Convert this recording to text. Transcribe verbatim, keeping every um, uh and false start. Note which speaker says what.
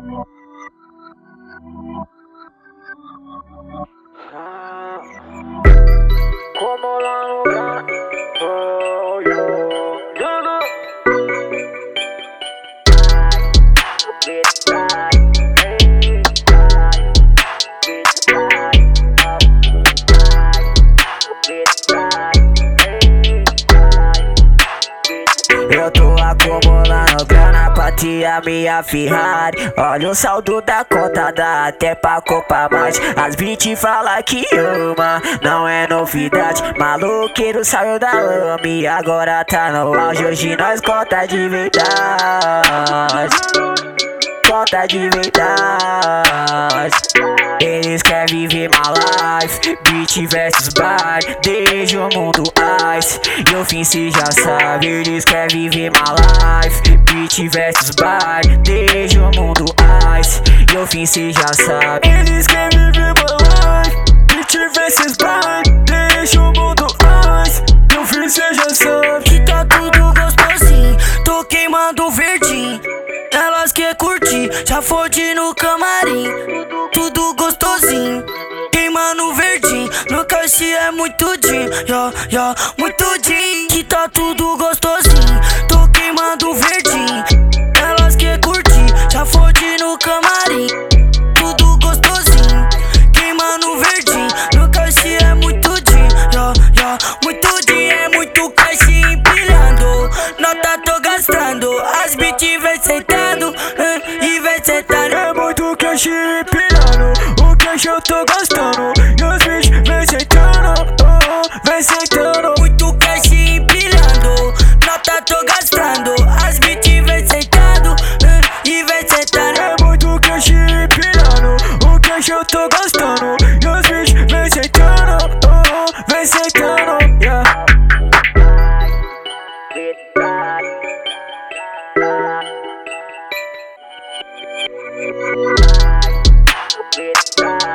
Speaker 1: Como lá no bar, oh, yo, yo, no. Eu tô acumulando grana pra tia minha Ferrari. Olha o saldo da conta, dá até pra comprar mais. As bitch fala que ama, não é novidade. Maloqueiro saiu da lama e agora tá no auge. Hoje nós conta de verdade, conta de verdade. Eles querem viver my life, beat versus bar, desde o mundo ice. E o fim cê já sabe, eles querem viver my life, beat versus bar, desde o mundo ice. E o fim cê já sabe, eles querem viver my life, beat versus bar, desde o mundo ice. E o fim cê já sabe,
Speaker 2: que tá tudo gostosinho, tô queimando verdinho. Elas quer curtir, já fode no camarim. Tudo gostosinho, queimando verdinho. No caixa é muito din, yeah, yeah, muito din. Que tá tudo gostosinho, tô queimando verdinho. Elas quer curtir, já fode no camarim. Tudo gostosinho, queimando verdinho. No caixa é muito din, yeah, yeah, muito din. É muito caixa empilhando, nota tô gastando. As bitch vem sentando e vem sentando.
Speaker 1: É muito cash empilhando, o cash eu tô gastando. E os bitch vem sentando, oh, oh, vem sentando.
Speaker 2: Muito cash empilhando, nota tô gastando. As bitch vem sentando e vem sentando.
Speaker 1: É muito cash empilhando, o cash eu tô gastando. E os bitch vem sentando, oh, oh, vem sentando, yeah. It's